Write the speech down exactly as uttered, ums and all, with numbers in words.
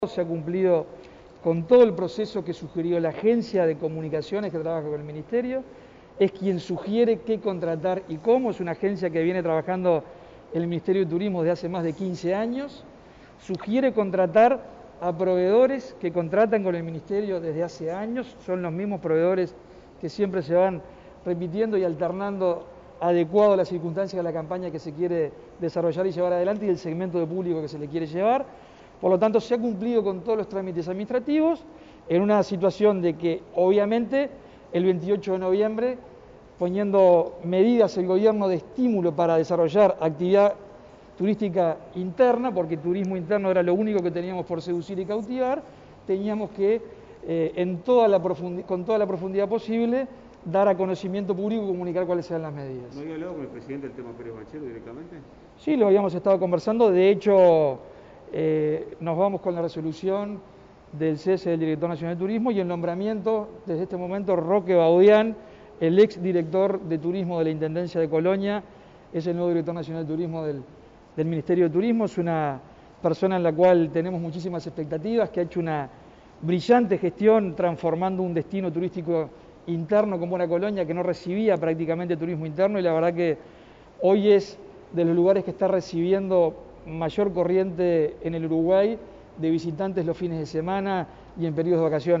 Se ha cumplido con todo el proceso que sugirió la agencia de comunicaciones que trabaja con el Ministerio. Es quien sugiere qué contratar y cómo. Es una agencia que viene trabajando en el Ministerio de Turismo desde hace más de quince años. Sugiere contratar a proveedores que contratan con el Ministerio desde hace años. Son los mismos proveedores que siempre se van repitiendo y alternando adecuado a las circunstancias de la campaña que se quiere desarrollar y llevar adelante y el segmento de público que se le quiere llevar. Por lo tanto, se ha cumplido con todos los trámites administrativos en una situación de que, obviamente, el veintiocho de noviembre, poniendo medidas el gobierno de estímulo para desarrollar actividad turística interna, porque turismo interno era lo único que teníamos por seducir y cautivar, teníamos que, eh, en toda la con toda la profundidad posible, dar a conocimiento público y comunicar cuáles eran las medidas. ¿No había hablado con el presidente del tema Pérez Bachero directamente? Sí, lo habíamos estado conversando. De hecho, eh, nos vamos con la resolución del cese del director nacional de turismo y el nombramiento, desde este momento, Roque Baudián, el ex director de turismo de la Intendencia de Colonia, es el nuevo director nacional de turismo del, del Ministerio de Turismo. Es una persona en la cual tenemos muchísimas expectativas, que ha hecho una brillante gestión transformando un destino turístico interno como una Colonia que no recibía prácticamente turismo interno, y la verdad que hoy es de los lugares que está recibiendo mayor corriente en el Uruguay de visitantes los fines de semana y en periodos de vacaciones.